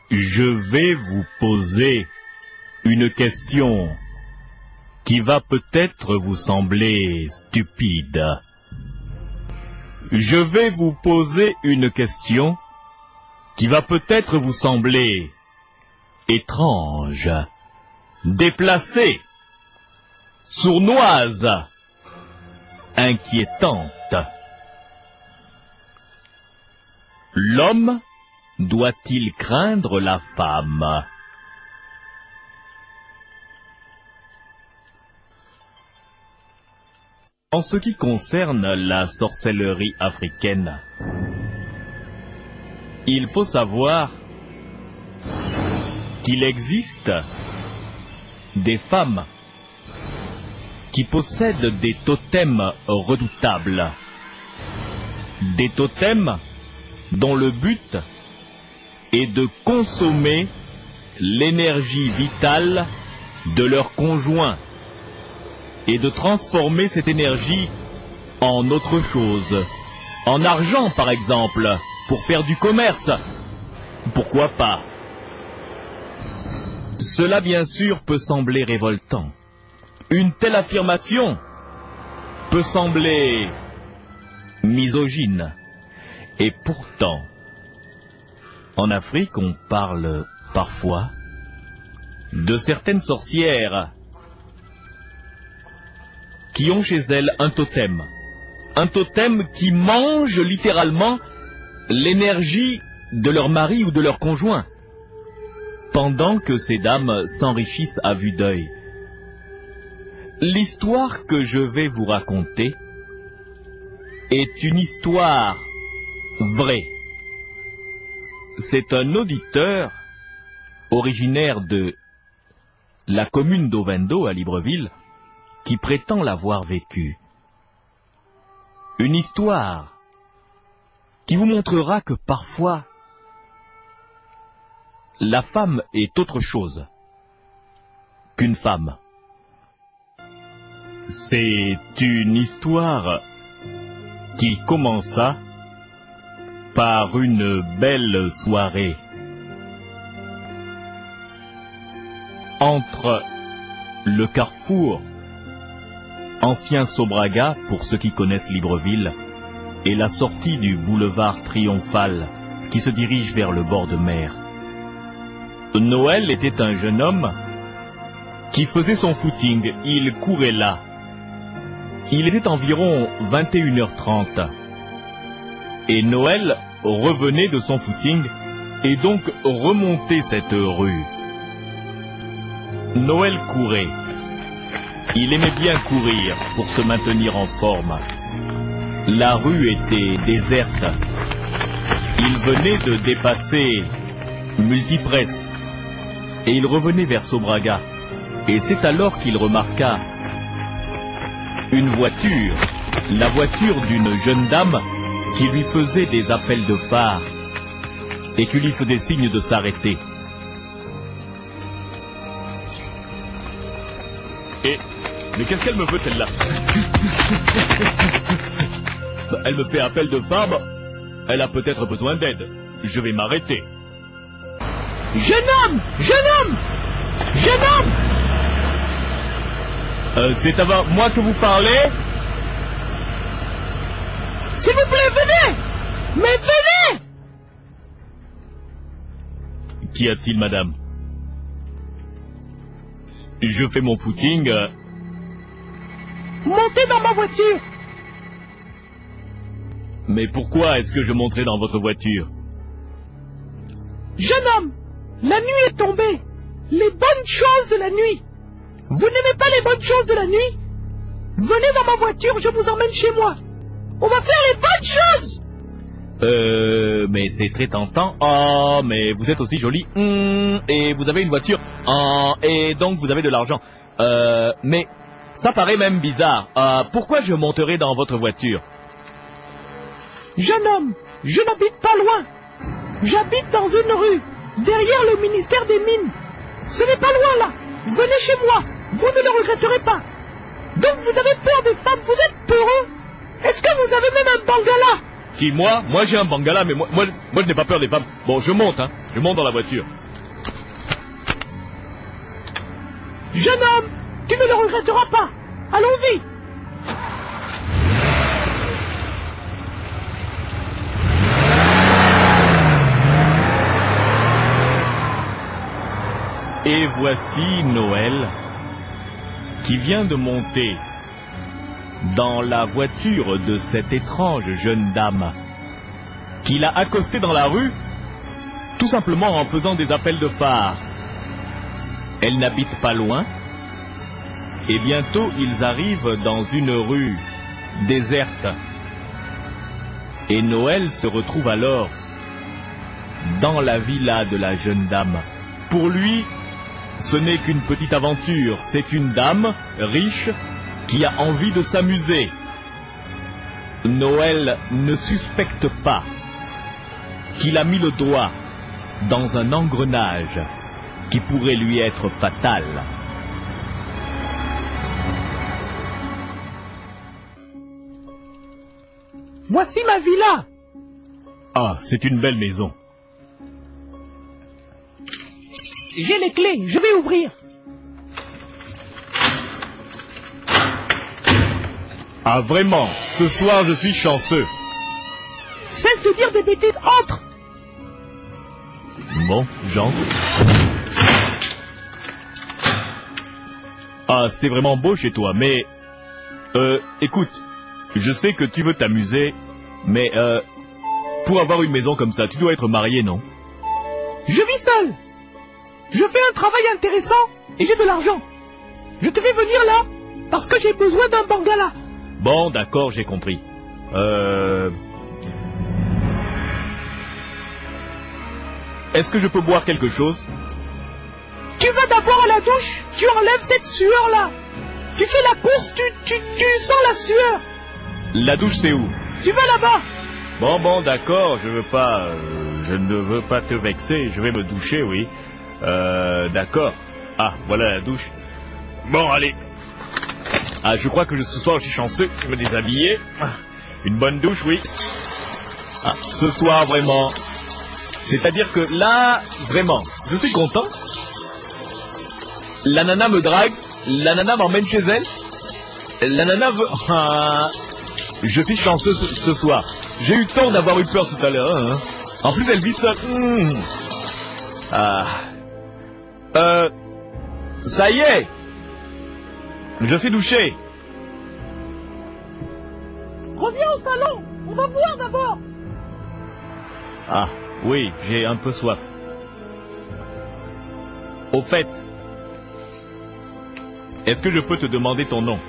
Je vais vous poser une question qui va peut-être vous sembler stupide. Je vais vous poser une question qui va peut-être vous sembler étrange, déplacée, sournoise, inquiétante. L'homme doit-il craindre la femme? En ce qui concerne la sorcellerie africaine, il faut savoir qu'il existe des femmes qui possèdent des totems redoutables, des totems dont le but est de consommer l'énergie vitale de leur conjoint et de transformer cette énergie en autre chose, en argent par exemple, pour faire du commerce. Pourquoi pas? Cela bien sûr peut sembler révoltant. Une telle affirmation peut sembler misogyne. Et pourtant, en Afrique, on parle parfois de certaines sorcières qui ont chez elles un totem qui mange littéralement l'énergie de leur mari ou de leur conjoint, pendant que ces dames s'enrichissent à vue d'œil. L'histoire que je vais vous raconter est une histoire vraie. C'est un auditeur originaire de la commune d'Ovendo à Libreville qui prétend l'avoir vécue. Une histoire qui vous montrera que parfois la femme est autre chose qu'une femme. C'est une histoire qui commença par une belle soirée entre le carrefour ancien Sobraga, pour ceux qui connaissent Libreville, et la sortie du boulevard Triomphal qui se dirige vers le bord de mer. Noël était un jeune homme qui faisait son footing. Il courait là. Il était environ 21h30. Et Noël revenait de son footing et donc remontait cette rue. Noël courait. Il aimait bien courir pour se maintenir en forme. La rue était déserte. Il venait de dépasser Multipresse et il revenait vers Sobraga. Et c'est alors qu'il remarqua une voiture, la voiture d'une jeune dame qui lui faisait des appels de phare et qui lui faisait signe de s'arrêter. Mais qu'est-ce qu'elle me veut, celle-là? Elle me fait appel de phare. Elle a peut-être besoin d'aide. Je vais m'arrêter. Jeune homme! Jeune homme! Jeune homme! C'est à moi que vous parlez? S'il vous plaît, venez! Mais venez! Qu'y a-t-il, madame? Je fais mon footing. Montez dans ma voiture! Mais pourquoi est-ce que je monterai dans votre voiture? Jeune homme, la nuit est tombée. Les bonnes choses de la nuit. Vous n'aimez pas les bonnes choses de la nuit? Venez dans ma voiture, je vous emmène chez moi. On va faire les bonnes choses! Mais c'est très tentant. Oh, mais vous êtes aussi jolie. Et vous avez une voiture. Et donc vous avez de l'argent. Mais ça paraît même bizarre. Pourquoi je monterai dans votre voiture? Jeune homme, je n'habite pas loin. J'habite dans une rue, derrière le ministère des Mines. Ce n'est pas loin là. Venez chez moi, vous ne le regretterez pas. Donc vous avez peur des femmes, vous êtes peureux? Est-ce que vous avez même un bangala? Qui, moi? Moi, j'ai un bangala, mais moi je n'ai pas peur des femmes. Bon, je monte, hein. Je monte dans la voiture. Jeune homme, tu ne le regretteras pas. Allons-y. Et voici Noël qui vient de monter dans la voiture de cette étrange jeune dame qui l'a accostée dans la rue tout simplement en faisant des appels de phare. Elle n'habite pas loin et bientôt ils arrivent dans une rue déserte et Noël se retrouve alors dans la villa de la jeune dame. Pour lui, ce n'est qu'une petite aventure, c'est une dame riche qui a envie de s'amuser. Noël ne suspecte pas qu'il a mis le doigt dans un engrenage qui pourrait lui être fatal. Voici ma villa. Ah, c'est une belle maison. J'ai les clés, je vais ouvrir. Ah vraiment, ce soir je suis chanceux. Cesse de dire des bêtises, entre. Bon, j'entre. Ah, c'est vraiment beau chez toi, mais... écoute, je sais que tu veux t'amuser, mais pour avoir une maison comme ça, tu dois être marié, non? Je vis seul. Je fais un travail intéressant et j'ai de l'argent. Je te fais venir là parce que j'ai besoin d'un bangala. Bon, d'accord, j'ai compris. Est-ce que je peux boire quelque chose? Tu vas d'abord à la douche, tu enlèves cette sueur là. Tu fais la course, tu sens la sueur. La douche c'est où? Tu vas là-bas. Bon, d'accord, je ne veux pas te vexer, je vais me doucher, oui. D'accord. Ah, voilà la douche. Bon, allez. Ah, je crois que ce soir je suis chanceux, je vais me déshabiller. Une bonne douche, oui. Ah, ce soir, vraiment. C'est-à-dire que là, vraiment, je suis content. La nana me drague, la nana m'emmène chez elle. La nana veut... Ah, je suis chanceux ce soir. J'ai eu tort d'avoir eu peur tout à l'heure. Hein. En plus, elle vit seule. Ça y est. Je suis douché. Reviens au salon, on va boire d'abord. Ah, oui, j'ai un peu soif. Au fait, est-ce que je peux te demander ton nom?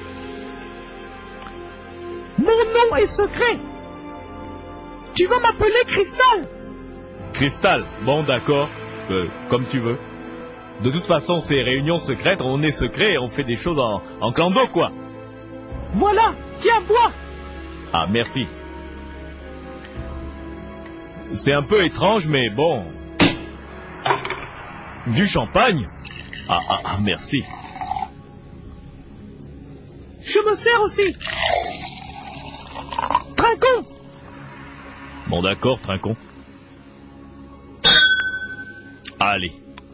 Mon nom est secret. Tu vas m'appeler Cristal. Cristal, bon d'accord, comme tu veux. De toute façon, ces réunions secrètes, on est secret et on fait des choses en clando, quoi. Voilà, tiens, bois. Ah, merci. C'est un peu étrange, mais bon. Du champagne? Ah, merci. Je me sers aussi. Trinquons. Bon d'accord, trinquons. Allez.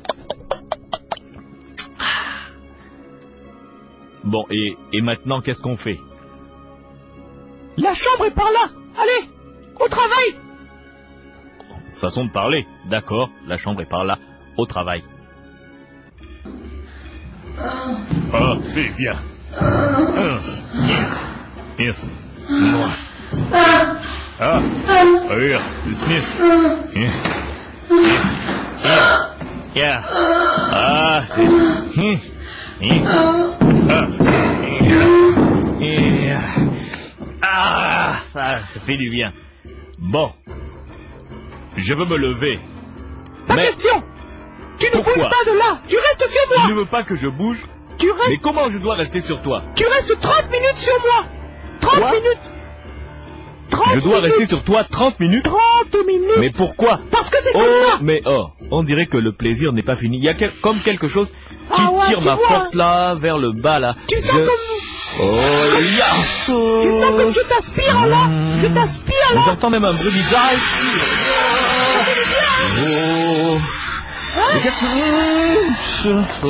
Bon, et maintenant, qu'est-ce qu'on fait? La chambre est par là. Allez, au travail. Façon de parler. D'accord, la chambre est par là. Au travail. Ah, c'est bien. Yes. Ah, oui, Smith. Yeah. Ah, c'est... ça fait du bien. Bon. Je veux me lever. Pas question. Tu ne bouges pas de là. Tu restes sur moi. Tu ne veux pas que je bouge? Tu restes... Mais comment je dois rester sur toi? Tu restes 30 minutes sur moi. 30 minutes. 30 je dois minutes. rester sur toi 30 minutes? 30 minutes. Mais pourquoi? Parce que c'est comme ça. Mais on dirait que le plaisir n'est pas fini. Il y a comme quelque chose qui Ah ouais, tire tu ma vois. force là vers le bas là. Tu sens comme... Oh, ya. Tu sens que je t'aspire là. Je t'aspire là. J'entends même un bruit bizarre ici. Oh. Mais qu'est-ce que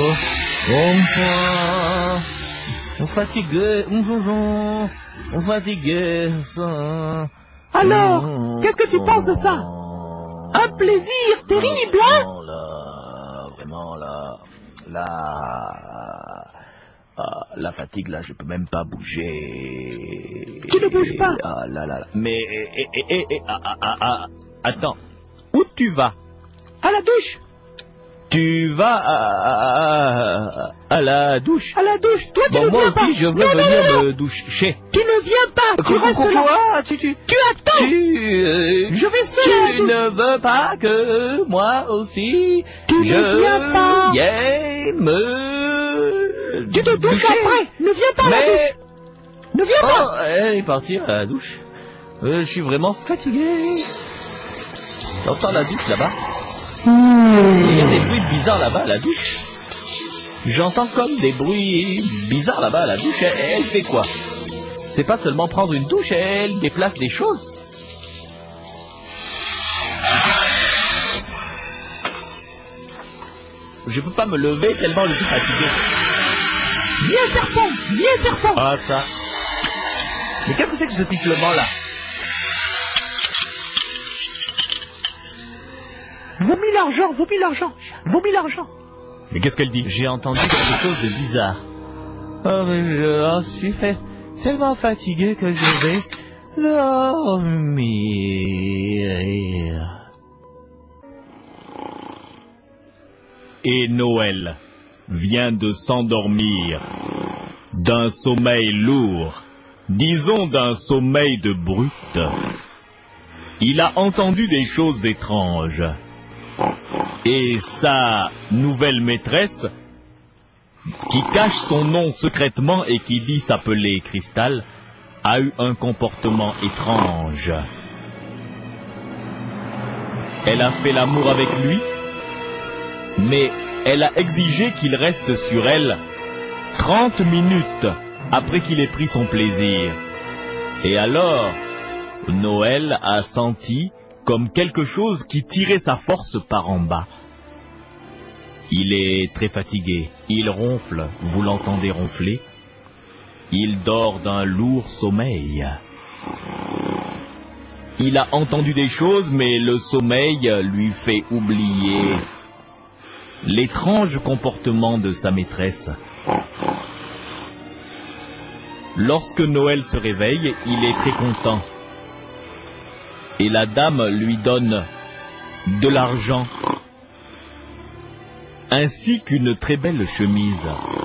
on fatigué, on fatigué, ça. Alors, qu'est-ce que tu penses de ça? Un plaisir terrible, hein? Vraiment la fatigue là, je peux même pas bouger. Tu ne bouges pas? Ah là. Mais, attends, où tu vas? À la douche. Tu vas à la douche? À la douche. Toi, tu Bon, ne moi viens pas. aussi, je veux venir me doucher. Tu ne viens pas. Tu restes là. Quoi? Tu attends. Je vais seul à la Tu douche. ne veux pas que moi aussi Tu ne viens pas. vienne me Tu te douches doucher. après. Ne viens pas à la douche. Ne viens pas. Oh, elle est partie à la douche. Je suis vraiment fatigué. T'entends la douche là-bas? Il y a des bruits bizarres là-bas à la douche. J'entends comme des bruits bizarres là-bas à la douche. Elle fait quoi? C'est pas seulement prendre une douche, elle déplace des choses. Je peux pas me lever tellement je suis fatigué. Viens, serpent. Ah ça. Mais qu'est-ce que c'est que ce sifflement là? Vomis l'argent. Mais qu'est-ce qu'elle dit? J'ai entendu quelque chose de bizarre. Oh mais je suis fait tellement fatigué que je vais dormir. Et Noël vient de s'endormir d'un sommeil lourd, disons d'un sommeil de brute. Il a entendu des choses étranges. Et sa nouvelle maîtresse, qui cache son nom secrètement et qui dit s'appeler Cristal, a eu un comportement étrange. Elle a fait l'amour avec lui, mais elle a exigé qu'il reste sur elle 30 minutes après qu'il ait pris son plaisir. Et alors, Noël a senti comme quelque chose qui tirait sa force par en bas. Il est très fatigué, il ronfle, vous l'entendez ronfler. Il dort d'un lourd sommeil. Il a entendu des choses, mais le sommeil lui fait oublier l'étrange comportement de sa maîtresse. Lorsque Noël se réveille, il est très content. Et la dame lui donne de l'argent, ainsi qu'une très belle chemise.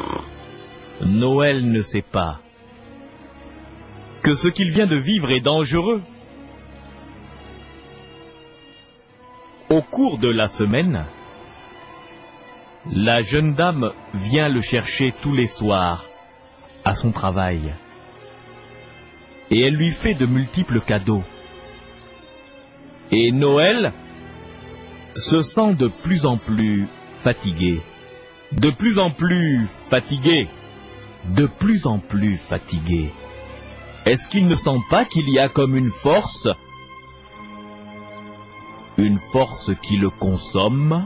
Noël ne sait pas que ce qu'il vient de vivre est dangereux. Au cours de la semaine, la jeune dame vient le chercher tous les soirs à son travail. Et elle lui fait de multiples cadeaux. Et Noël se sent de plus en plus fatigué. De plus en plus fatigué. De plus en plus fatigué. Est-ce qu'il ne sent pas qu'il y a comme une force qui le consomme?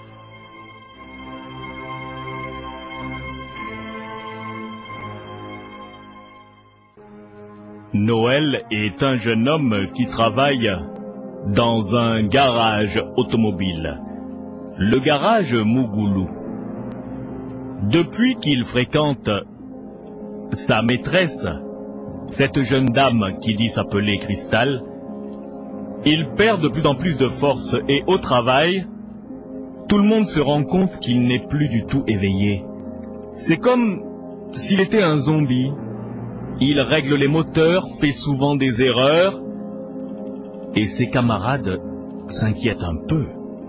Noël est un jeune homme qui travaille dans un garage automobile, le garage Mougoulou. Depuis qu'il fréquente sa maîtresse, cette jeune dame qui dit s'appeler Cristal, il perd de plus en plus de force et au travail, tout le monde se rend compte qu'il n'est plus du tout éveillé. C'est comme s'il était un zombie. Il règle les moteurs, fait souvent des erreurs, et ses camarades s'inquiètent un peu.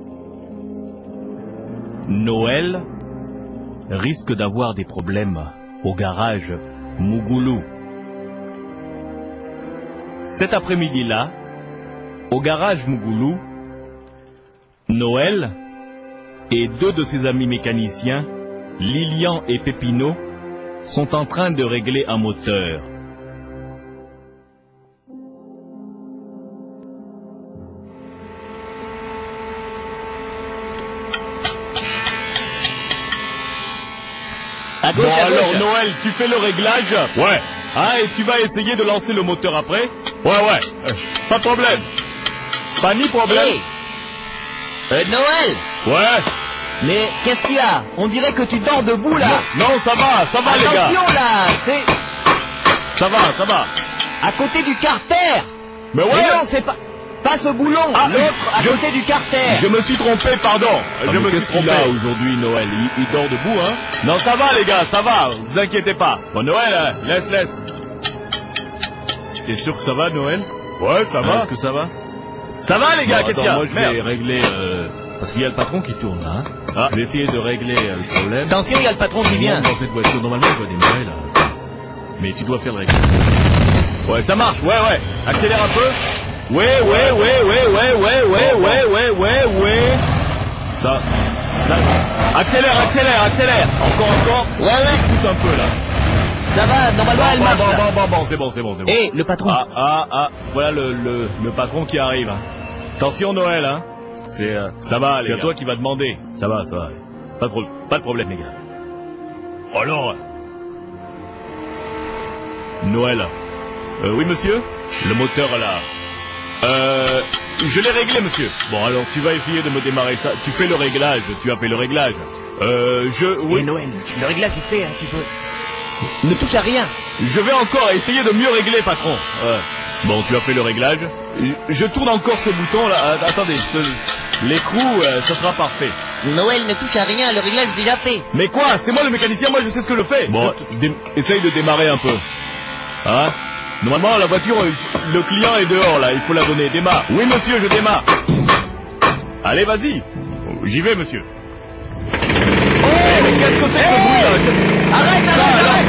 Noël risque d'avoir des problèmes au garage Mougoulou. Cet après-midi-là, au garage Mougoulou, Noël et deux de ses amis mécaniciens Lilian et Pépino sont en train de régler un moteur. À gauche, Bon à alors gauche. Noël, tu fais le réglage? Ouais, Ah, et tu vas essayer de lancer le moteur après? ouais. Pas de problème. Pas ni problème. Hey. Noël, Ouais. mais qu'est-ce qu'il y a? On dirait que tu dors debout là. Non, ça va les gars. Attention là, c'est Ça va. à côté du carter. Mais ouais. Mais non, c'est pas ce boulon, Ah, l'autre à je- côté du carter. Je me suis trompé, pardon. Je me suis qu'est-ce qu'il trompé. a Aujourd'hui, Noël, il dort debout, hein? Non, ça va, les gars, ça va. Vous inquiétez pas. Bon, Noël, hein, laisse. T'es sûr que ça va, Noël? Ouais, ça va. Est-ce que ça va? Ça va, les gars, Bon, qu'est-ce qu'il y a? attends, moi, je Merde. vais régler... Parce qu'il y a le patron qui tourne, là. Hein. Ah. Je vais essayer de régler le problème. Attention, il y a le patron qui vient. Dans cette voiture, normalement, il doit démarrer, là. Mais tu dois faire le réglage. Ouais, ça marche, ouais. Accélère un peu. Ouais. Ça. Accélère. Encore. Ouais. Pousse un peu, là. Ça va, normalement elle marche. là. Bon, c'est bon. Eh, le patron. Ah, voilà le patron qui arrive. Hein. Attention Noël, hein. Ça va, les gars. C'est à toi qui va demander. Ça va. Pas de problème, les gars. Alors. Noël. Oui, monsieur. Le moteur là. Je l'ai réglé, monsieur. Bon, alors tu vas essayer de me démarrer ça. Tu fais le réglage. Tu as fait le réglage. Oui. Et Noël, le réglage il fait un petit peu. Ne touche à rien. Je vais encore essayer de mieux régler, patron. Bon, tu as fait le réglage. Je tourne encore ce bouton là. Attendez, l'écrou, ça sera parfait. Noël ne touche à rien, le réglage est déjà fait. Mais quoi? C'est moi le mécanicien, moi je sais ce que je fais. Bon, essaye de démarrer un peu. Hein? Normalement, la voiture, le client est dehors là, il faut la donner. Démarre. Oui, monsieur, je démarre. Allez, vas-y. J'y vais, monsieur. Mais qu'est-ce que c'est que ce bruit là? Arrête ça.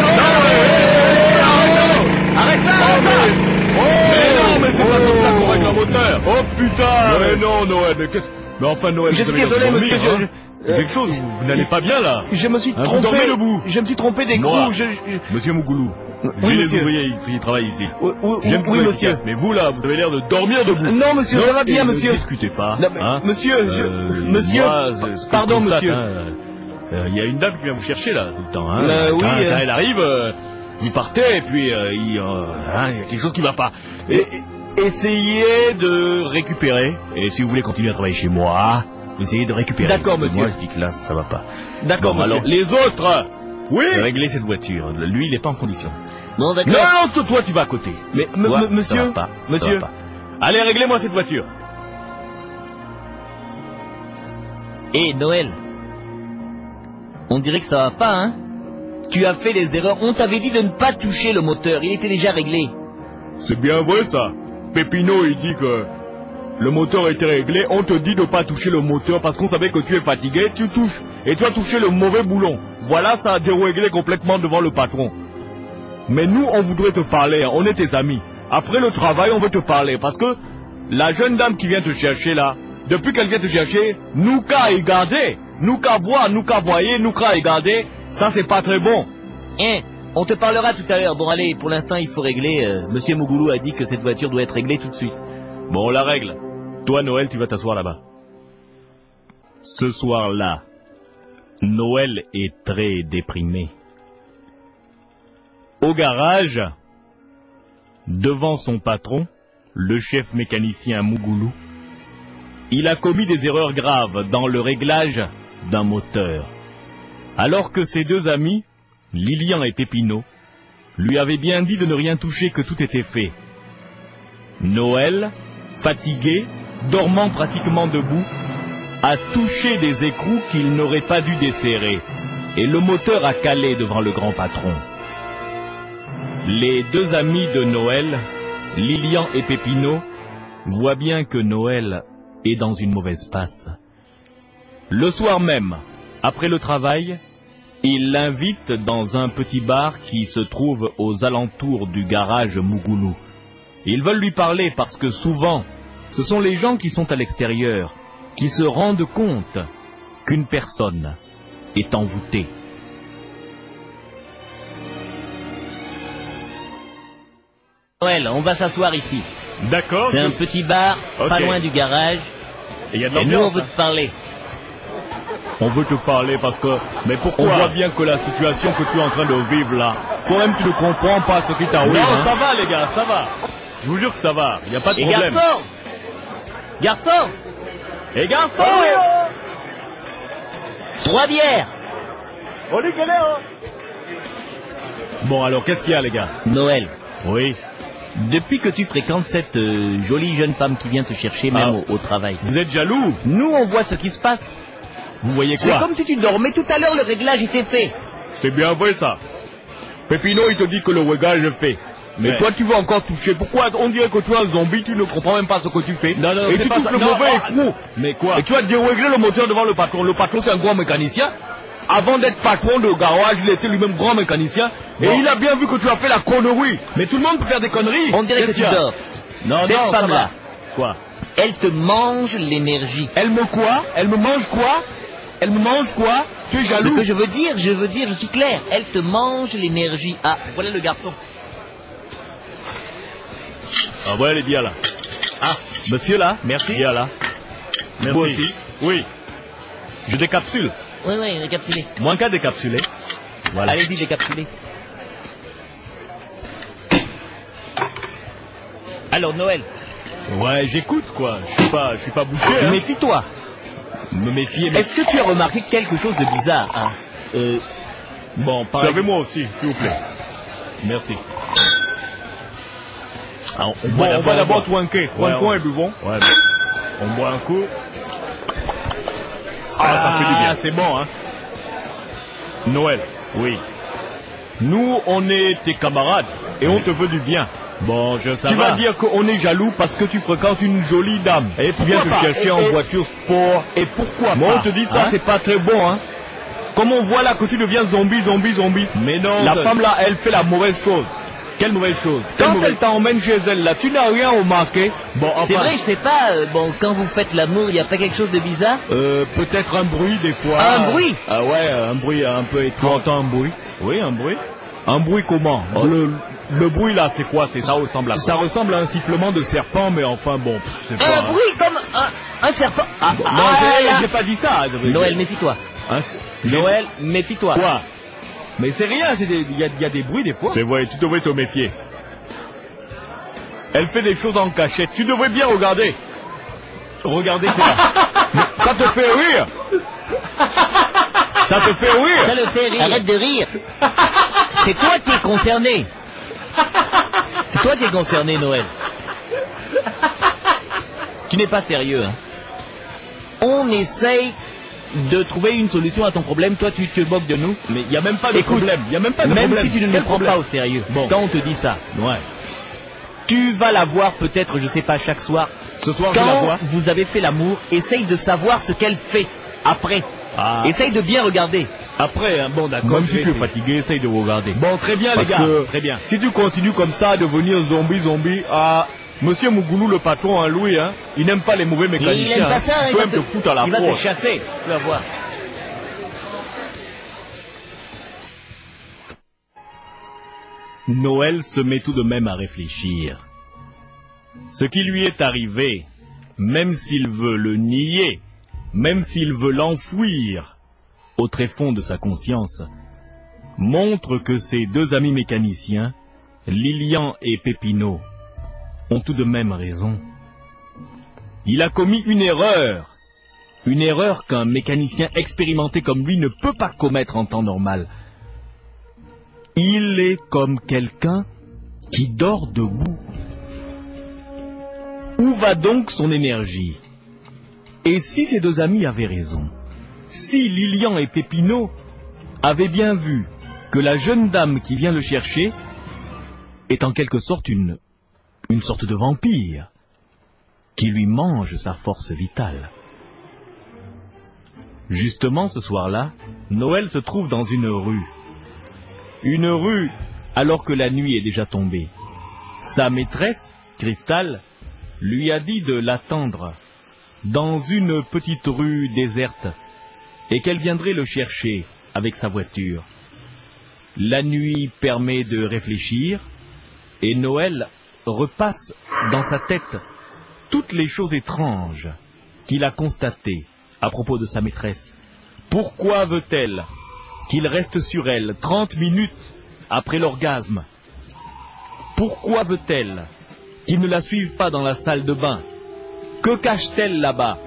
Arrête ça! Mais non, mais c'est pas comme ça qu'on règle un moteur! Oh putain! Mais non, Noël, mais qu'est-ce... Mais enfin, Noël, Je vous suis avez désolé, l'air de monsieur, dormir, hein. Quelque chose, vous n'allez pas bien là? Je me suis Hein, vous dormez debout. Je me suis trompé d'écrou. Moi. Monsieur Mougoulou, j'ai les monsieur. ouvriers qui travaillent ici. Oui, J'aime que oui, vous soyez monsieur. efficace, mais vous là, vous avez l'air de dormir debout. Non, monsieur, ça va bien, et monsieur. Ne discutez pas, Non, mais, hein. monsieur, monsieur, moi, ce que pardon, je constate, monsieur. il y a une dame qui vient vous chercher là tout le temps. Hein. Oui, Quand elle arrive, vous partez et puis il y a quelque chose qui va pas. Essayez de récupérer. Et si vous voulez continuer à travailler chez moi, essayez de récupérer. D'accord, monsieur. Moi, je dis que là, ça va pas. D'accord, Bon, monsieur. alors, les autres, oui, réglez cette voiture. Lui, il n'est pas en condition. Bon, d'accord. Non, toi, tu vas à côté. Mais, Toi, ça monsieur, va pas, ça monsieur. va pas. Allez, réglez-moi cette voiture. Eh, Noël. On dirait que ça va pas, hein? Tu as fait les erreurs. On t'avait dit de ne pas toucher le moteur. Il était déjà réglé. C'est bien vrai, ça. Pépino, il dit que le moteur était réglé. On te dit de pas toucher le moteur parce qu'on savait que tu es fatigué. Tu touches. Et tu as touché le mauvais boulon. Voilà, ça a déréglé complètement devant le patron. Mais nous, on voudrait te parler. Hein. On est tes amis. Après le travail, on veut te parler. Parce que la jeune dame qui vient te chercher là, depuis qu'elle vient te chercher, nous qu'à y garder. Nous qu'à voir, nous qu'à voyer, nous qu'à y garder. Ça, c'est pas très bon. Hein? On te parlera tout à l'heure. Bon, allez, pour l'instant, il faut régler. Monsieur Mougoulou a dit que cette voiture doit être réglée tout de suite. Bon, on la règle. Toi, Noël, tu vas t'asseoir là-bas. Ce soir-là, Noël est très déprimé. Au garage, devant son patron, le chef mécanicien Mougoulou, il a commis des erreurs graves dans le réglage d'un moteur. Alors que ses deux amis, Lilian et Pépino, lui avaient bien dit de ne rien toucher, que tout était fait. Noël, fatigué, dormant pratiquement debout, a touché des écrous qu'il n'aurait pas dû desserrer, et le moteur a calé devant le grand patron. Les deux amis de Noël, Lilian et Pépino, voient bien que Noël est dans une mauvaise passe. Le soir même, après le travail, ils l'invitent dans un petit bar qui se trouve aux alentours du garage Mougoulou. Ils veulent lui parler parce que souvent, ce sont les gens qui sont à l'extérieur qui se rendent compte qu'une personne est envoûtée Noël, on va s'asseoir ici. D'accord. C'est un petit bar, pas Ok. loin du garage. Et il y a de Et nous, on l'ambiance. veut te parler. On veut te parler parce que... Mais pourquoi? On voit bien que la situation que tu es en train de vivre là, toi-même tu ne comprends pas ce qui t'arrive. Non, hein. ça va les gars, ça va. Je vous jure que ça va, il n'y a pas de Et problème. garçon Garçon Et garçon 3 bières. Bon alors qu'est-ce qu'il y a les gars? Noël, Oui. depuis que tu fréquentes cette jolie jeune femme qui vient te chercher même au travail, Vous êtes jaloux? nous on voit ce qui se passe. Vous voyez C'est quoi? comme si tu dormais tout à l'heure, le réglage était fait. C'est bien vrai ça. Pépino il te dit que le regard je fais. Mais Ouais. toi tu veux encore toucher. Pourquoi on dirait que tu es un zombie, tu ne comprends même pas ce que tu fais. Non, non, et c'est tu pas touches ça. le Non, mauvais oh, écrou. Mais quoi? Et tu as dérégler le moteur devant le patron. Le patron c'est un grand mécanicien. Avant d'être patron de garage, il était lui-même grand mécanicien. Et Bon. il a bien vu que tu as fait la connerie. Mais tout le monde peut faire des conneries. On dirait que Qu'est-ce tu qu'il y a? dors. Non, Cette non, ça femme-là, va. Quoi? elle te mange l'énergie. Elle me quoi? Elle me mange quoi? Elle me mange quoi? Tu es Ce jaloux? que je veux dire, je suis clair. Elle te mange l'énergie. Ah, voilà le garçon. Ah ouais, elle est bien là. Ah, monsieur là? Merci. Bien là. Merci. Vous aussi? Oui. Je décapsule. Oui, oui, décapsulé. Moins qu'à décapsuler. Voilà. Allez-y, décapsulé. Alors, Noël, Ouais, j'écoute quoi. Je suis pas bouché. Hein. méfie-toi. Me méfier. Mais... Est-ce que tu as remarqué quelque chose de bizarre, hein? Bon, par Servez-moi aussi, s'il vous plaît. Merci. Ah, on Bon, on va d'abord twanker. Ouais, Twankons on- et buvons. Ouais, on boit un coup. Ah, ça fait du bien. c'est bon, hein. Noël. Oui. Nous, on est tes camarades et on te veut du bien. Bon, ça Tu va. vas dire qu'on est jaloux parce que tu fréquentes une jolie dame. Et tu viens te pourquoi pas? chercher en voiture sport. Et pourquoi Moi, pas on te dit ça, hein? c'est pas très bon, hein. Comme on voit là que tu deviens zombie. Mais non, La ça- femme là, elle fait la mauvaise chose. Quelle mauvaise chose. Quand elle t'emmène chez elle là, tu n'as rien remarqué. Bon, enfin. C'est vrai, je sais pas, bon, quand vous faites l'amour, il n'y a pas quelque chose de bizarre? Peut-être un bruit des fois. Un bruit? Ah ouais, un bruit un peu étrange. Tu entends un bruit? Oui, un bruit. Un bruit comment? Le bruit là, c'est quoi? Ça ressemble à quoi? Ça ressemble à un sifflement de serpent, mais enfin bon, je sais pas. Un bruit comme un serpent. Ah, Non, ah, là. j'ai pas dit ça. Noël, méfie-toi. Hein, Noël, méfie-toi. Quoi? Mais c'est rien, il y a des bruits des fois. C'est vrai, tu devrais te méfier. Elle fait des choses en cachette. Tu devrais bien regarder. Regardez quoi? Mais ça te fait rire? Ça te fait Ça rire? le fait rire. Arrête de rire. C'est toi qui es concerné. C'est toi qui es concerné, Noël. Tu n'es pas sérieux, hein. On essaye de trouver une solution à ton problème. Toi, tu te moques de nous. Mais il y a même pas de Écoute, problème. Il y a même pas de Même problème. si tu ne Quel me prends problème? pas au sérieux, Bon. quand on te dit ça, Ouais. tu vas la voir peut-être, je sais pas, chaque soir. Ce soir, je la Quand vois. vous avez fait l'amour, essaye de savoir ce qu'elle fait après. Ah. Essaye de bien regarder. Après, hein, bon d'accord. Même si tu es fatigué, essaye de regarder. Bon, très bien Parce les gars. que- très bien. Si tu continues comme ça à devenir zombie, Monsieur Mougoulou, le patron, hein, Louis, hein, il n'aime pas les mauvais Il mécaniciens. aime pas ça, Tu il va aimes te foutre à la il va te porte. chasser. Tu vas voir. Noël se met tout de même à réfléchir. Ce qui lui est arrivé, même s'il veut le nier, même s'il veut l'enfouir au tréfonds de sa conscience, montre que ses deux amis mécaniciens, Lilian et Pépino, ont tout de même raison. Il a commis une erreur qu'un mécanicien expérimenté comme lui ne peut pas commettre en temps normal. Il est comme quelqu'un qui dort debout. Où va donc son énergie? Et si ces deux amis avaient raison, si Lilian et Pépino avaient bien vu que la jeune dame qui vient le chercher est en quelque sorte une sorte de vampire qui lui mange sa force vitale. Justement, ce soir-là, Noël se trouve dans une rue. Une rue alors que la nuit est déjà tombée. Sa maîtresse, Cristal, lui a dit de l'attendre dans une petite rue déserte et qu'elle viendrait le chercher avec sa voiture. La nuit permet de réfléchir et Noël repasse dans sa tête toutes les choses étranges qu'il a constatées à propos de sa maîtresse. Pourquoi veut-elle qu'il reste sur elle 30 minutes après l'orgasme? Pourquoi veut-elle qu'il ne la suive pas dans la salle de bain? Que cache-t-elle là-bas?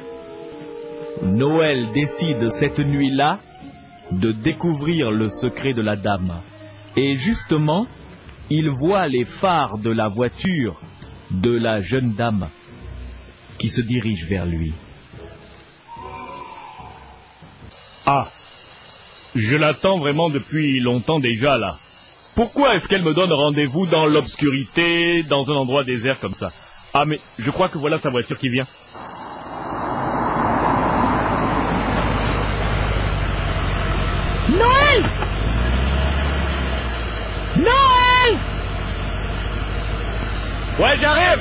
Noël décide cette nuit-là de découvrir le secret de la dame. Et justement, il voit les phares de la voiture de la jeune dame qui se dirige vers lui. Ah, je l'attends vraiment depuis longtemps déjà, là. Pourquoi est-ce qu'elle me donne rendez-vous dans l'obscurité, dans un endroit désert comme ça? Ah, mais je crois que voilà sa voiture qui vient. Noël! Noël! Ouais, j'arrive!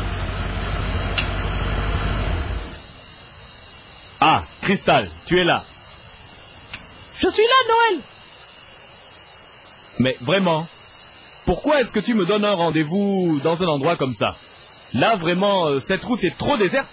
Ah, Cristal, tu es là. Je suis là, Noël! Mais vraiment, pourquoi est-ce que tu me donnes un rendez-vous dans un endroit comme ça? Là, vraiment, cette route est trop déserte.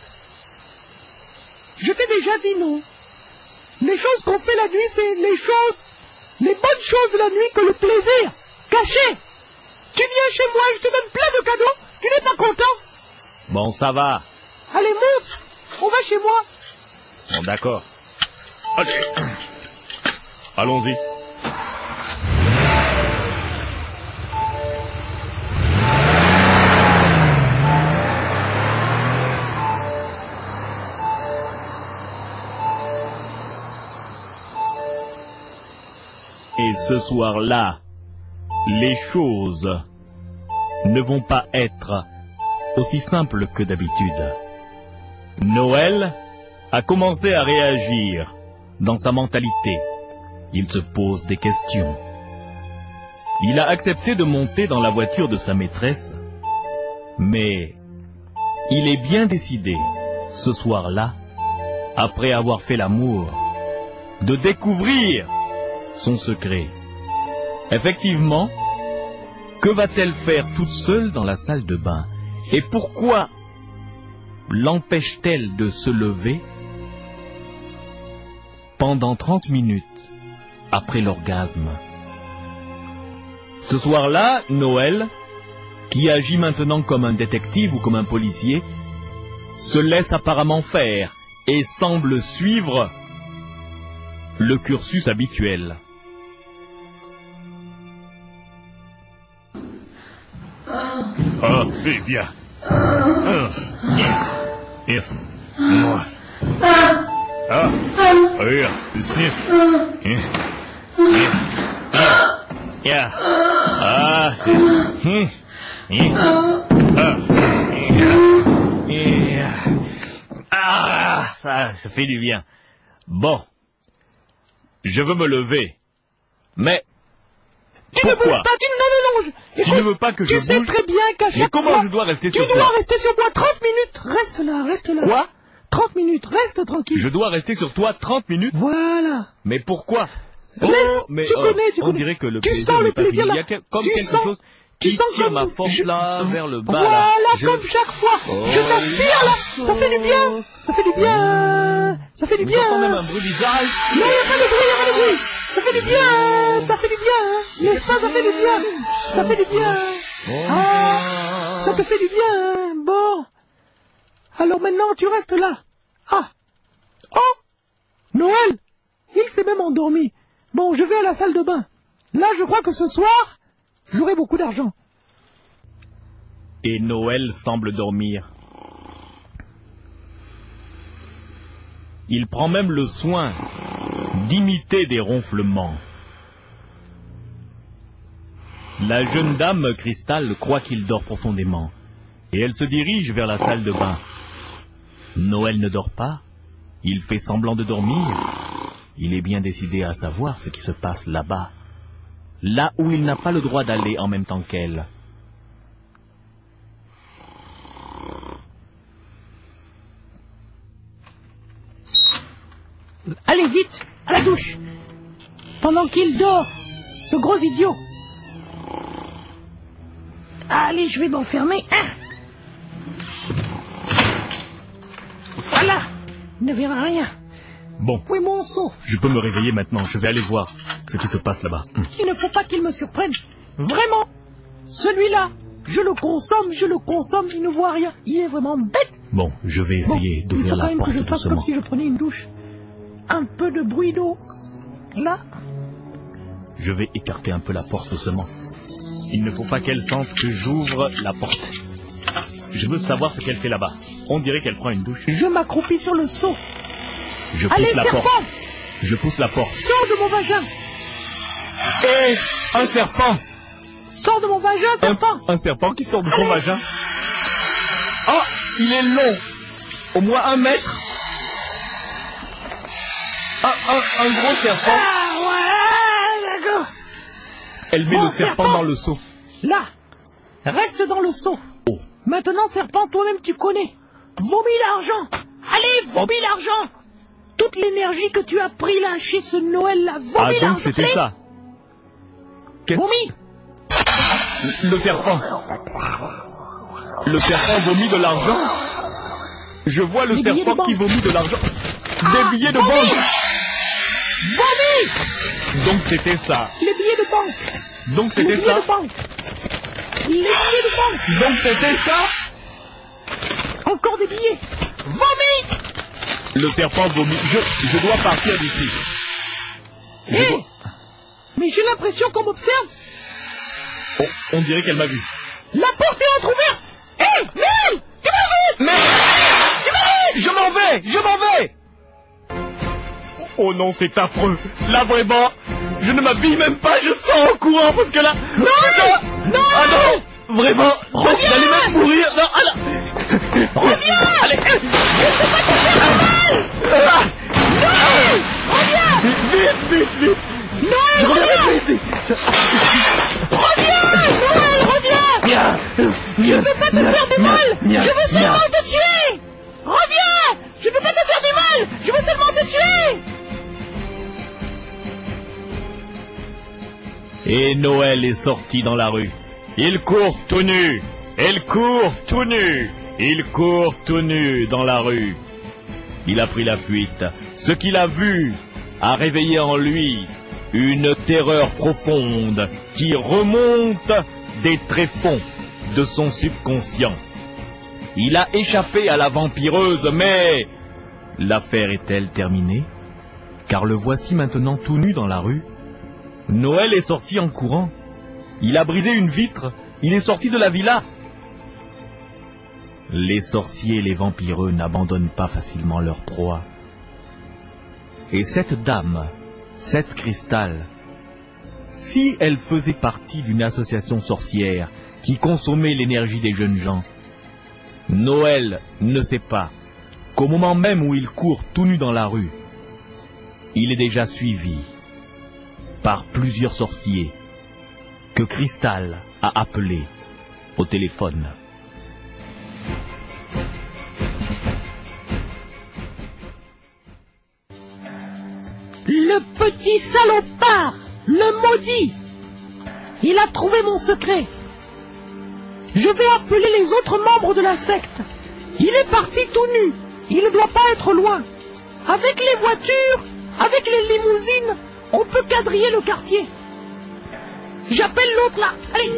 Je t'ai déjà dit non. Les choses qu'on fait la nuit, c'est les bonnes choses de la nuit que le plaisir caché. Tu viens chez moi, je te donne plein de cadeaux, tu n'es pas content? Bon, ça va. Allez, monte, on va chez moi. Bon, d'accord. Allez. Allons-y. Et ce soir-là, les choses ne vont pas être aussi simples que d'habitude. Noël a commencé à réagir dans sa mentalité. Il se pose des questions. Il a accepté de monter dans la voiture de sa maîtresse, mais il est bien décidé, ce soir-là, après avoir fait l'amour, de découvrir son secret. Effectivement, que va-t-elle faire toute seule dans la salle de bain? Et pourquoi l'empêche-t-elle de se lever pendant 30 minutes après l'orgasme? Ce soir-là, Noël, qui agit maintenant comme un détective ou comme un policier, se laisse apparemment faire et semble suivre le cursus habituel. Ah, c'est bien. Yes. Yes. Yes. Ah, here, sniff. Yes. Yeah. Ah, c'est... Ah, ça fait du bien. Bon, je veux me lever. Mais Tu ne pourquoi? bouges pas, Tu ne veux pas que je Tu sais bouge? très bien qu'à chaque Mais comment fois, je dois rester tu sur dois toi? rester sur moi 30 minutes. Reste là, reste là. Quoi? 30 minutes, reste tranquille. Je dois rester sur toi 30 minutes? Voilà. Mais pourquoi? Laisse, mais tu connais. on dirait que le tu plaisir sens le n'est pas plaisir fini. là. Il y a comme Tu quelque sens- chose tu qui sens tire comme ma force là vers le bas. Voilà, là. comme chaque fois. Je t'aspire là. Ça fait du bien. Ça fait du bien. Ça fait du Mais bien. j'entends même un bruit bizarre. Non, il n'y a pas de bruit, il n'y a pas de bruit. Ça fait du bien. Ça fait du bien. N'est-ce pas, ça fait du bien. Ça fait du bien. Ah, ça te fait du bien. Bon. Alors maintenant, tu restes là. Ah. Oh. Noël. Il s'est même endormi. Bon, je vais à la salle de bain. Là, je crois que ce soir, j'aurai beaucoup d'argent. Et Noël semble dormir. Il prend même le soin d'imiter des ronflements. La jeune dame, Cristal, croit qu'il dort profondément, et elle se dirige vers la salle de bain. Noël ne dort pas, il fait semblant de dormir. Il est bien décidé à savoir ce qui se passe là-bas, là où il n'a pas le droit d'aller en même temps qu'elle. Allez vite, à la douche. Pendant qu'il dort, ce gros idiot. Allez, je vais m'enfermer. Voilà. Il ne verra rien. Bon, Où est mon seau? je peux me réveiller maintenant. Je vais aller voir ce qui se passe là-bas. Il ne faut pas qu'il me surprenne. Vraiment. Celui-là, je le consomme, il ne voit rien. Il est vraiment bête. Bon, je vais essayer Il d'ouvrir faut quand la même porte que je fasse doucement. comme si je prenais une douche. Un peu de bruit d'eau. Là. Je vais écarter un peu la porte doucement. Il ne faut pas qu'elle sente que j'ouvre la porte. Je veux savoir ce qu'elle fait là-bas. On dirait qu'elle prend une douche. Je m'accroupis sur le seau. Je pousse Allez, la serpent, porte. Je pousse la porte. sors de mon vagin. Hé, un serpent. Sors de mon vagin, serpent. Un serpent qui sort de son vagin. Oh, il est long. Au moins 1 mètre. Un gros serpent. Ah, ouais, d'accord. Elle met Bon, le serpent serpent. dans le seau. Là, reste dans le seau. Oh. Maintenant, serpent, toi-même tu connais. Vomis l'argent. Allez, vomis l'argent. Toute l'énergie que tu as pris là chez ce Noël-là, vomis Ah, l'argent. donc c'était Allez, ça. Vomis. Le serpent. Le serpent vomit de l'argent. Je vois le Des billets serpent de qui banque. vomit de l'argent. Ah, Des billets de vomis. banque. Vomis. Donc c'était ça. Les billets de banque. Donc Les c'était billets ça. de banque. Les billets de banque. Donc c'était ça. Encore des billets. Vomis. Le serpent vomit. Je dois partir d'ici. Je Hé. dois- Mais j'ai l'impression qu'on m'observe. Oh, on dirait qu'elle m'a vu. La porte est entrouverte. Hé, Mel, tu m'as vu. Mais je m'en vais. Je m'en vais. Oh non, c'est affreux. Là vraiment, je ne m'habille même pas. Je sors en courant parce que là. Non. Ah non. Vraiment. Donc j'allais même mourir. Non. Ah non. Reviens. Allez. Vite. Je reviens ici. Reviens. Je ne peux pas te faire du mal. Je veux seulement te tuer. Reviens. Je ne peux pas te faire du mal. Je veux seulement te tuer. Et Noël est sorti dans la rue. Il court tout nu. Il court tout nu. Il court tout nu dans la rue. Il a pris la fuite. Ce qu'il a vu a réveillé en lui une terreur profonde qui remonte des tréfonds de son subconscient. Il a échappé à la vampireuse, mais l'affaire est-elle terminée? Car le voici maintenant tout nu dans la rue. Noël est sorti en courant. Il a brisé une vitre. Il est sorti de la villa. Les sorciers et les vampireux n'abandonnent pas facilement leur proie. Et cette dame, cette Cristal, si elle faisait partie d'une association sorcière qui consommait l'énergie des jeunes gens, Noël ne sait pas qu'au moment même où il court tout nu dans la rue, il est déjà suivi par plusieurs sorciers que Cristal a appelés au téléphone. Le petit salopard, le maudit. Il a trouvé mon secret. Je vais appeler les autres membres de la secte. Il est parti tout nu. Il ne doit pas être loin. Avec les voitures, avec les limousines, on peut quadriller le quartier. J'appelle l'autre là. Allez.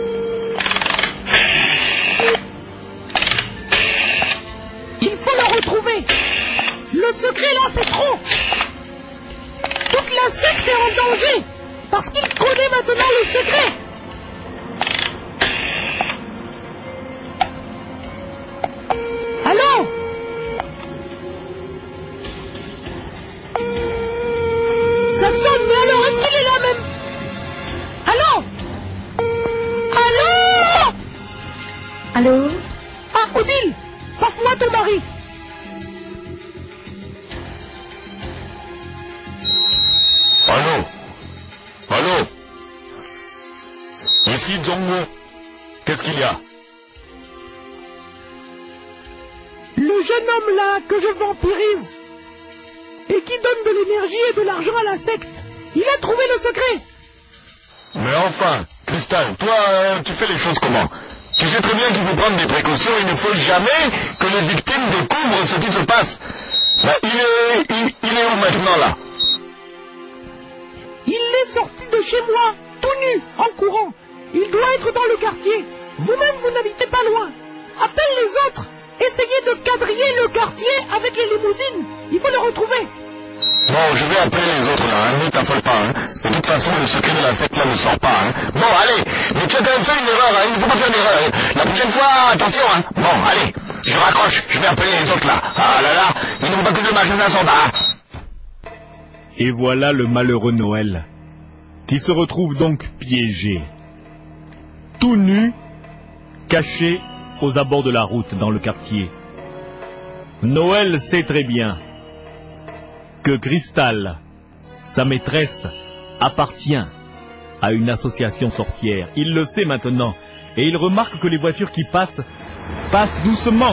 Il faut le retrouver. Le secret là, c'est trop. Toute la secte est en danger, parce qu'il connaît maintenant le secret. Allô? Ça sonne, mais alors, est-ce qu'il est là même? Allô? Allô? Allô? Ah, Odile, passe-moi ton mari. Allô? Ici Zongo. Qu'est-ce qu'il y a? Le jeune homme là que je vampirise et qui donne de l'énergie et de l'argent à la secte, il a trouvé le secret. Mais enfin, Cristal, toi, tu fais les choses comment? Tu sais très bien qu'il faut prendre des précautions, il ne faut jamais que les victimes découvrent ce qui se passe. Ben, il est où maintenant, là? Il est sorti de chez moi, tout nu, en courant. Il doit être dans le quartier. Vous-même, vous n'habitez pas loin. Appelle les autres. Essayez de quadriller le quartier avec les limousines. Il faut le retrouver. Bon, je vais appeler les autres là, hein. Ne t'affole pas, hein. De toute façon, le secret de la secte là ne sort pas, hein. Bon, allez, mais tu as quand même fait une erreur, hein. Il ne faut pas faire d'erreur, hein. La prochaine fois, attention, hein. Bon, allez, je raccroche, je vais appeler les autres là. Ah là là, ils n'ont pas que de magasin sans bas. Et voilà le malheureux Noël, qui se retrouve donc piégé, tout nu, caché aux abords de la route dans le quartier. Noël sait très bien que Cristal, sa maîtresse, appartient à une association sorcière. Il le sait maintenant, et il remarque que les voitures qui passent doucement,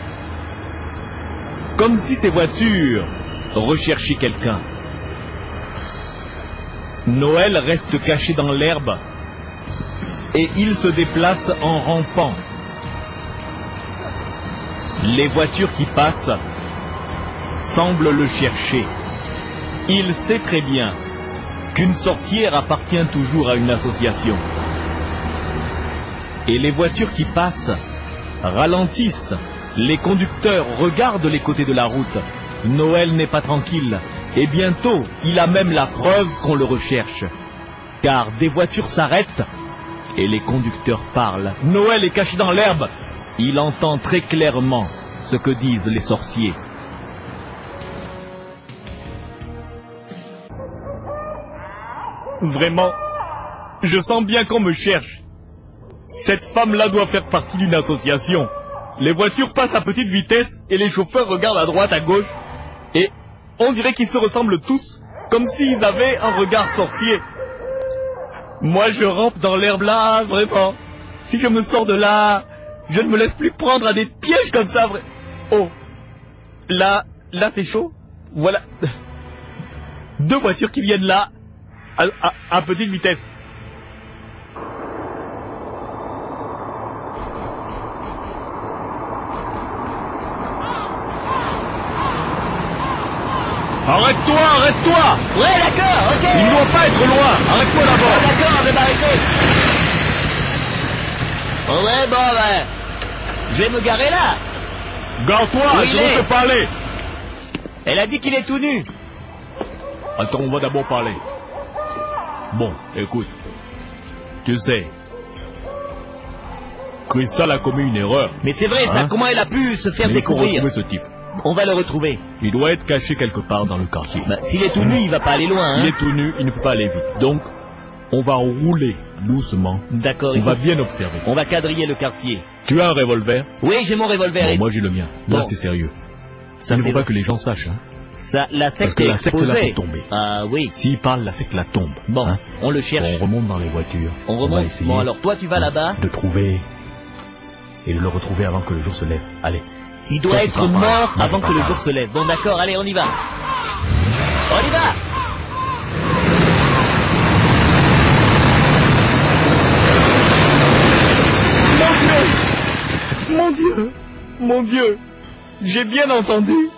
comme si ces voitures recherchaient quelqu'un. Noël reste caché dans l'herbe, et il se déplace en rampant. Les voitures qui passent semblent le chercher. Il sait très bien qu'une sorcière appartient toujours à une association. Et les voitures qui passent ralentissent. Les conducteurs regardent les côtés de la route. Noël n'est pas tranquille. Et bientôt, il a même la preuve qu'on le recherche. Car des voitures s'arrêtent et les conducteurs parlent. Noël est caché dans l'herbe. Il entend très clairement ce que disent les sorciers. Vraiment, je sens bien qu'on me cherche. Cette femme-là doit faire partie d'une association. Les voitures passent à petite vitesse et les chauffeurs regardent à droite, à gauche. Et on dirait qu'ils se ressemblent tous, comme s'ils avaient un regard sorcier. Moi, je rampe dans l'herbe là, vraiment. Si je me sors de là, je ne me laisse plus prendre à des pièges comme ça, vrai. Oh, là c'est chaud. Voilà. Deux voitures qui viennent là, à petite vitesse. Arrête-toi, arrête-toi! Ouais, d'accord, ok. Il ne doit pas être loin. Arrête-toi d'abord. D'accord, on va m'arrêter. Oh ouais, bon, ben, je vais me garer là. Gare-toi, Où je il veux est? te parler. Elle a dit qu'il est tout nu. Attends, on va d'abord parler. Bon, écoute. Tu sais, Cristal a commis une erreur. Mais c'est vrai, ça, Hein? comment elle a pu se faire Mais il faut découvrir? retrouver ce type. On va le retrouver. Il doit être caché quelque part dans le quartier. Bah, s'il est tout nu, il va pas aller loin, hein. Il est tout nu, il ne peut pas aller vite. Donc, on va rouler doucement. D'accord, On va bien observer. on va quadriller le quartier. Tu as un revolver? Oui, j'ai mon revolver. Bon, moi j'ai le mien. Là, Bon. c'est sérieux. Ça, Il ne c'est faut pas que les gens sachent. Hein. Ça, la Parce secte que est la secte là exposée. peut tomber. Ah oui. S'il parle, la secte la tombe. Bon, Hein. on le cherche. On remonte dans les voitures. On va remonte. essayer Bon, alors toi, tu vas là-bas. de trouver et de le retrouver avant que le jour se lève. Allez. Il doit Toi, tu être pars par là. mort Moi, avant je que le pars jour par se lève. Bon, d'accord, allez, on y va. On y va. Mon Dieu, mon Dieu, j'ai bien entendu,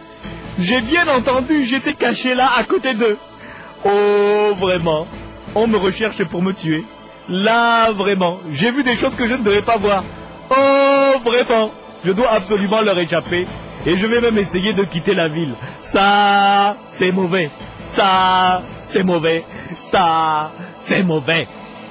j'étais caché là à côté d'eux. Oh, vraiment, on me recherche pour me tuer. Là, vraiment, j'ai vu des choses que je ne devais pas voir. Oh, vraiment, je dois absolument leur échapper. Et je vais même essayer de quitter la ville. Ça, c'est mauvais. Ça, c'est mauvais. Ça, c'est mauvais.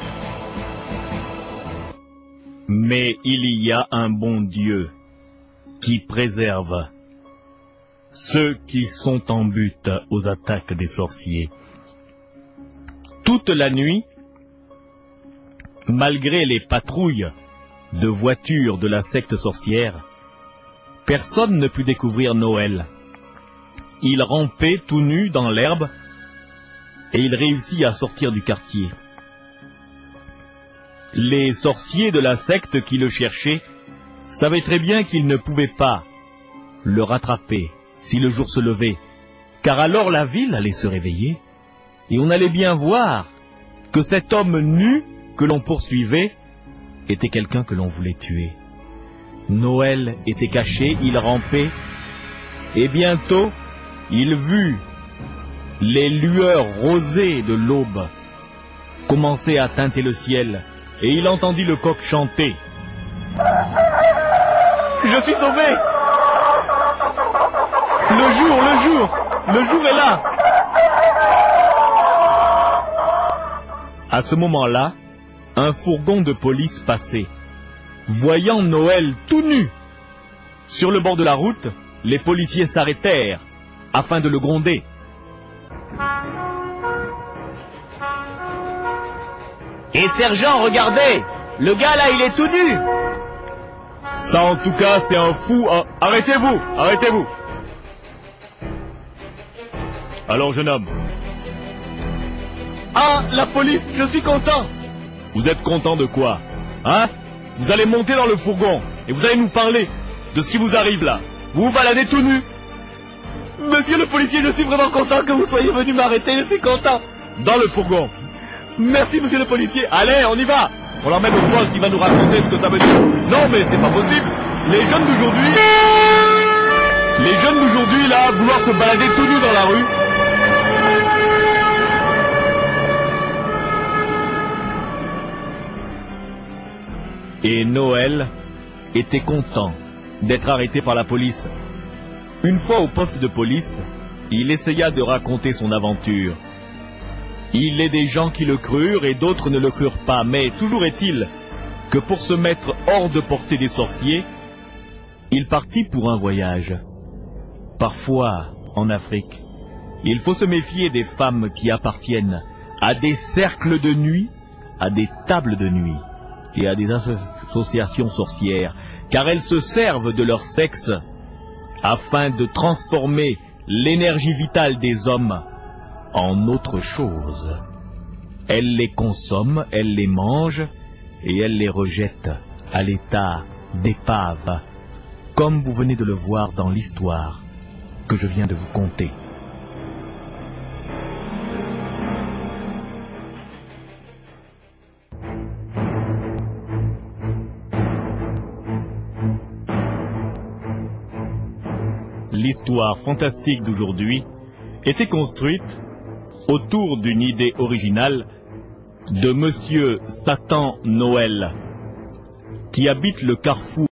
Mais il y a un bon Dieu qui préserve ceux qui sont en but aux attaques des sorciers. Toute la nuit, malgré les patrouilles de voitures de la secte sorcière, personne ne put découvrir Noël. Il rampait tout nu dans l'herbe et il réussit à sortir du quartier. Les sorciers de la secte qui le cherchaient savaient très bien qu'ils ne pouvaient pas le rattraper si le jour se levait, car alors la ville allait se réveiller et on allait bien voir que cet homme nu que l'on poursuivait était quelqu'un que l'on voulait tuer. Noël était caché, il rampait, et bientôt, il vit les lueurs rosées de l'aube commencer à teinter le ciel, et il entendit le coq chanter. Je suis sauvé! Le jour est là! À ce moment-là, un fourgon de police passait. Voyant Noël tout nu sur le bord de la route, les policiers s'arrêtèrent afin de le gronder. Et sergent, regardez! Le gars là, il est tout nu! Ça en tout cas, c'est un fou. Arrêtez-vous! Arrêtez-vous! Alors, jeune homme. Ah, la police, je suis content! Vous êtes content de quoi? Hein? Vous allez monter dans le fourgon et vous allez nous parler de ce qui vous arrive là. Vous vous baladez tout nu. Monsieur le policier, je suis vraiment content que vous soyez venu m'arrêter, je suis content! Dans le fourgon. Merci, monsieur le policier! Allez, on y va! On l'emmène au poste, il va nous raconter ce que ça veut dire. Non, mais c'est pas possible. Les jeunes d'aujourd'hui, là, vouloir se balader tout nus dans la rue. Et Noël était content d'être arrêté par la police. Une fois au poste de police, il essaya de raconter son aventure. Il est des gens qui le crurent et d'autres ne le crurent pas, mais toujours est-il que pour se mettre hors de portée des sorciers, il partit pour un voyage. Parfois, en Afrique, il faut se méfier des femmes qui appartiennent à des cercles de nuit, à des tables de nuit et à des associations sorcières, car elles se servent de leur sexe afin de transformer l'énergie vitale des hommes en autre chose. Elle les consomme, elle les mange et elle les rejette à l'état d'épave, comme vous venez de le voir dans l'histoire que je viens de vous conter. L'histoire fantastique d'aujourd'hui était construite autour d'une idée originale de Monsieur Satan Noël, qui habite le carrefour